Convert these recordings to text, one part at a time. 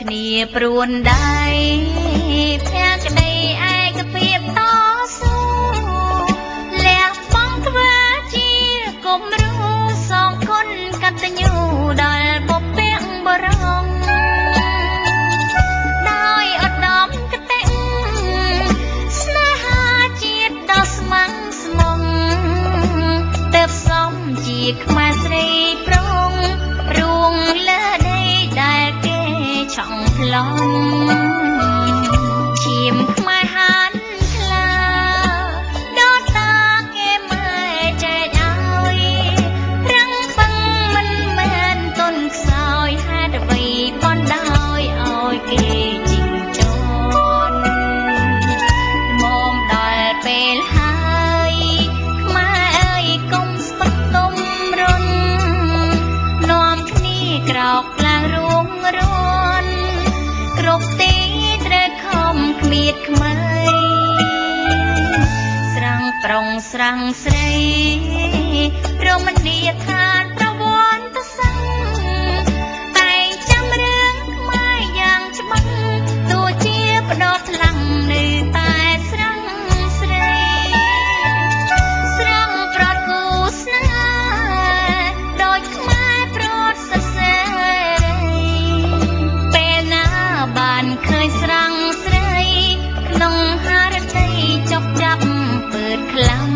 គ្នាព្រួនដៃភក្តីឯកភាពតស៊ូលះបង់ធ្វើជាគំរូសងគុណកតញ្ញូដល់បុព្វបុរសដោយឧត្តមគតិស្នេហាជាតិដ៏ស្ម័គ្រស្មងទើបសមជាខ្មែរស្រីប្រុងរួងលើដីដែលគេឆក់ប្លន់ឈាមខ្មែរហានខ្លាដល់តាគេម៉ែចែកឲ្យរឹងពឹងមិនមែនទុនខ្សោយហេតុអ្វីបណ្ដោយឲ្យគេជីងចន់មុំដល់ពេលហើយខ្មែរអើយកុំស្ពឹកទុំរុននាំគ្នាក្រោកឡើងរួងរាន់គ្រប់ទីត្រូវខំគ្មៀតខ្មៅស្រង់ប្រុងស្រង់ស្រីរមណីយដ្ឋានប្រវត្តិសាស្ត្រតែងចាំរឿងខ្មែរយ៉ាងច្បាស់ទោះជាផ្ដោតខ្លាំងនៅតែស្រង់ស្រីស្រង់ប្រត់គូស្នេហ៍ដោយខ្មែរប្រត់សរសេរពេលណាបានឃើញស្រង់ស្រីក្នុងហារតីចុកចាប់ពើតខ្លាំង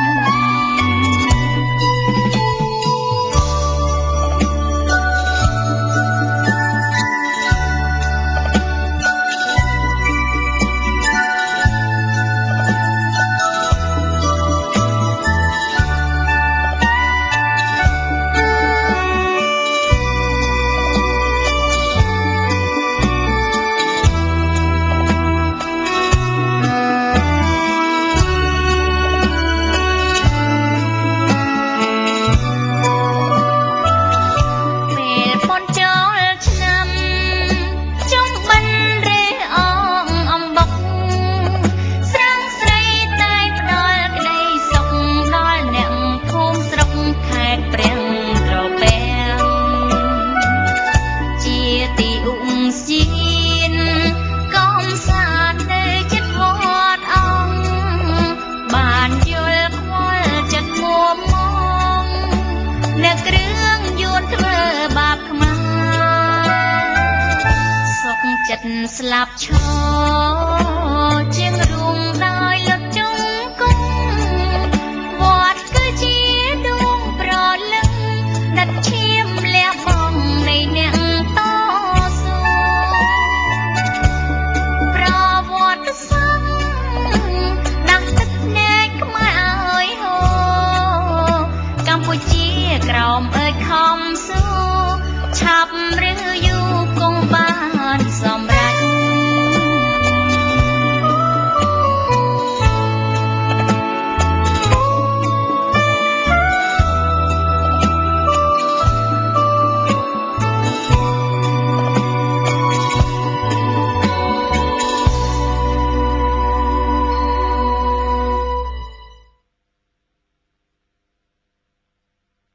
ស្លាប់ឈរជាងរួងដោយលុតជង្គង់វត្តគឺជាដួងប្រលឹងដិតឈាមលះបង់នៃអ្នកតស៊ូប្រវត្តិសាស្ត្រដាំងទឹកភ្នែកខ្មែរឲ្យហូរកម្ពុជាក្រោម